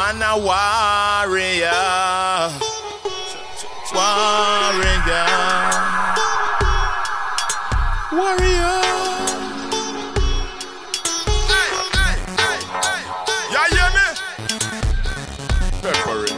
Man a warrior. Warrior. Warrior. You hear me? Peppering.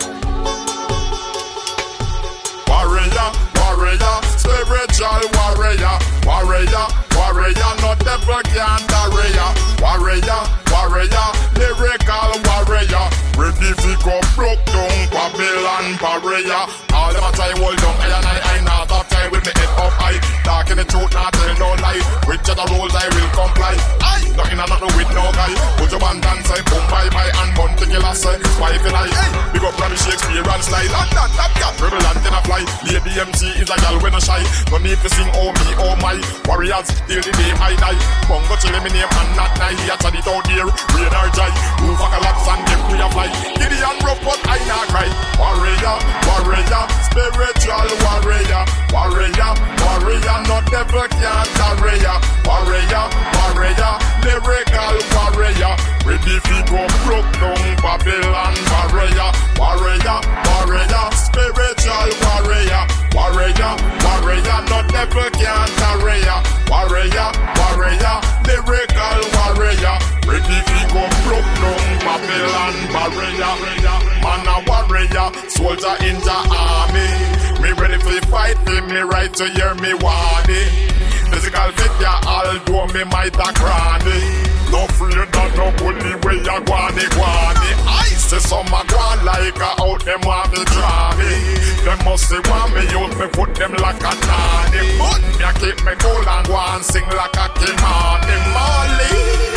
Warrior, warrior, spiritual warrior. Warrior, warrior, no devil can warrior. Warrior, warrior, lyrical warrior. Ready to go broke down Babylon barrier. All them a try hold down I not have time with me head up high. Dark in the truth, not tell no lie. With the rules I will comply. Nothing and nothing with no guy. Put your band and say boom bye bye and bun to kill us. Spy for life. Big up Robbie Shakespeare and slide. London, top cat, rebel and then a fly. Lady MC is a gal when a shy. No need to sing oh me, oh my. Warriors till the day I die. Bongo chill me name and not night. He a chat it out there. Rain or dry. Move a collapse and them we a fly. Gideon rough but I not cry. Warrior, warrior, spiritual warrior. Warrior, warrior, no devil can warrior. Warrior, warrior, lyrical warrior. Ready fi go broke down Babylon barrier. Warrior, warrior, spiritual warrior. Warrior, warrior, no devil can warrior. Warrior, warrior, lyrical warrior. Ready fi go broke down Babylon barrier. Man a warrior, soldier in the army. Me ready fi fight, fi me right to hear me warning. Physical fit ya, although me might a cranny. No fear that no bully way ya guani. I say some a guan like a out them want me draw me. Them must say want me use me put them like a nanny. But me a keep me cool and go and sing like a king on the Mali.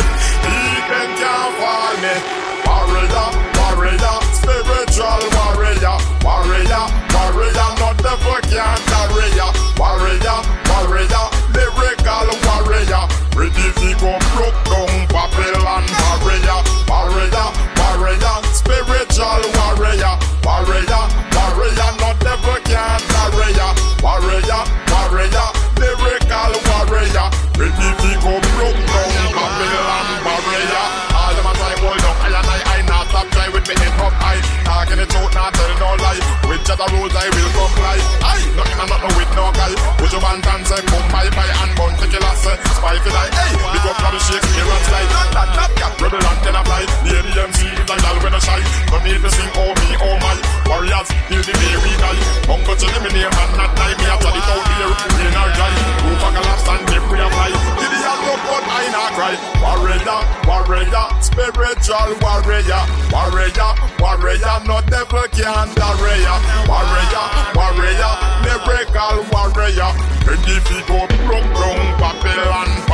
Even can't fall me. Warrior, warrior, spiritual warrior. Warrior, warrior, no devil can warrior. Warrior, warrior, lyrical warrior. Ready to go broke down Babylon warrior. Warrior, warrior, spiritual warrior. Warrior, warrior, no devil can warrior. Warrior, warrior, lyrical warrior. Ready to go broke down Babylon warrior. All them a try hold down I not stop try with me head up high. Talking the truth, not tell no lie. With just the rules I will comply. Nothing and nothing with no guy. Put your band and say boom bye bye and bun to kill us. Spy for life. Big up Robbie Shakespeare and slide. That cat rebel and then a fly. Lady MC is a gal when a shy. No need to sing oh me oh my. Warriors till the day we die. Bongo chill me name and not die. Me a tell it out here. Rain or dry. Move a collapse and them we a fly. Gideon look but I not cry. Warrior, warrior, spiritual warrior. Warrior, warrior, no devil can warrior. Warrior, warrior, lyrical warrior. Ready to go broke down Babylon